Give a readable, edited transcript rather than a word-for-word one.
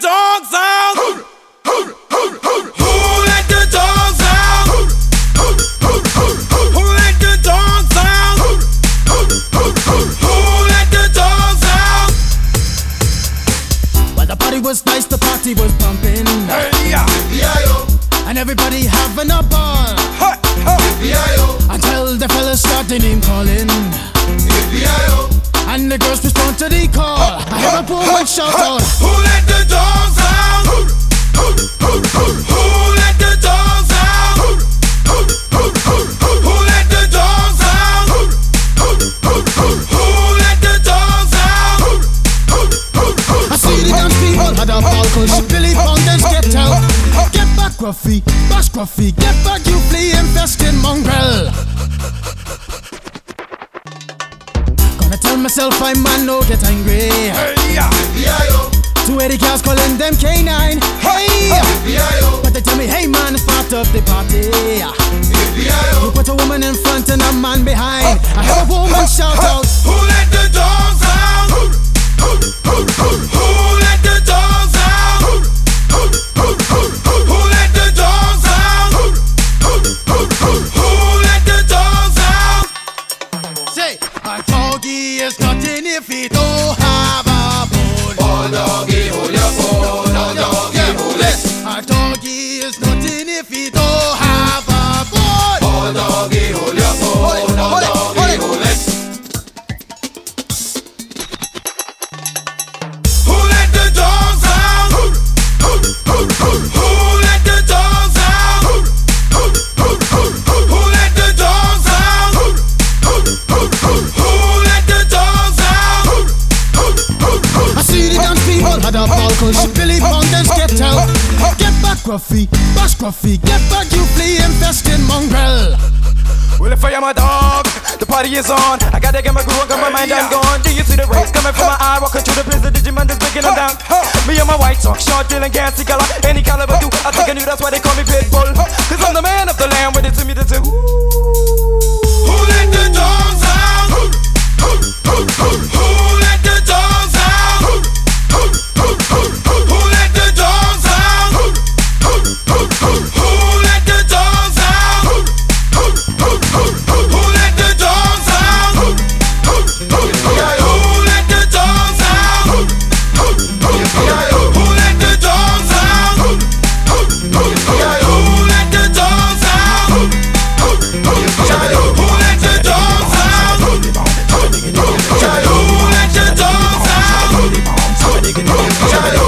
dogs out? Who let the dogs out? Who let the dogs out? Who let the dogs out? Well, the party was nice, the party was pumping, and everybody having a ball until the fellas started name calling, and the girls respond to the call. I hear a woman shout out, Who let the dogs out? Who let the dogs out? Who let the dogs out? Who let the dogs out? I see the dance people had a ball cause Billy Fountains get out. Get back Gruffy, bash Gruffy, get back you flea infested mongrel. Gonna tell myself I man no get angry. Two 80 cows calling them K9. Hey, but they tell me hey man it's part of the party. You put a woman in front and a man behind. I hear a woman shout out, Who let the dogs out? Who let the dogs out? Who let the dogs out? Who let the dogs out? say a doggy is nothing if he don't have a bone. Oh doggy, hold your bone. Oh doggy, hold it. A doggy is nothing if he don't have a bone. Oh doggy, hold your bone. Oh doggy, hold it. Who let the dogs out? Who let the dogs out? Who let the dogs out? Who let the dogs out? I see the dance people had a ball cause Billy Fountains get out. Get back Gruffy, bash Gruffy, get back you flea infested mongrel. Well, if I am a dog, the party is on. I gotta get my groove on, got my mind, I'm gone. Do you see the rays coming from my eye? Walking through the prison, Digimon is breaking them down. Me and my white talk, short, dealing, gassy color. Any caliber do, I think I knew that's why they call me Pitbull. Cause I'm the man of the land, with it to me to do. Who let the dogs out? Who let the dogs out? Who let the dogs out? Who let the dogs out? Who let the dogs out? Who let the dogs out? Who let the dogs out? Who let the dogs out? Who let the dogs out? Who let the dogs out?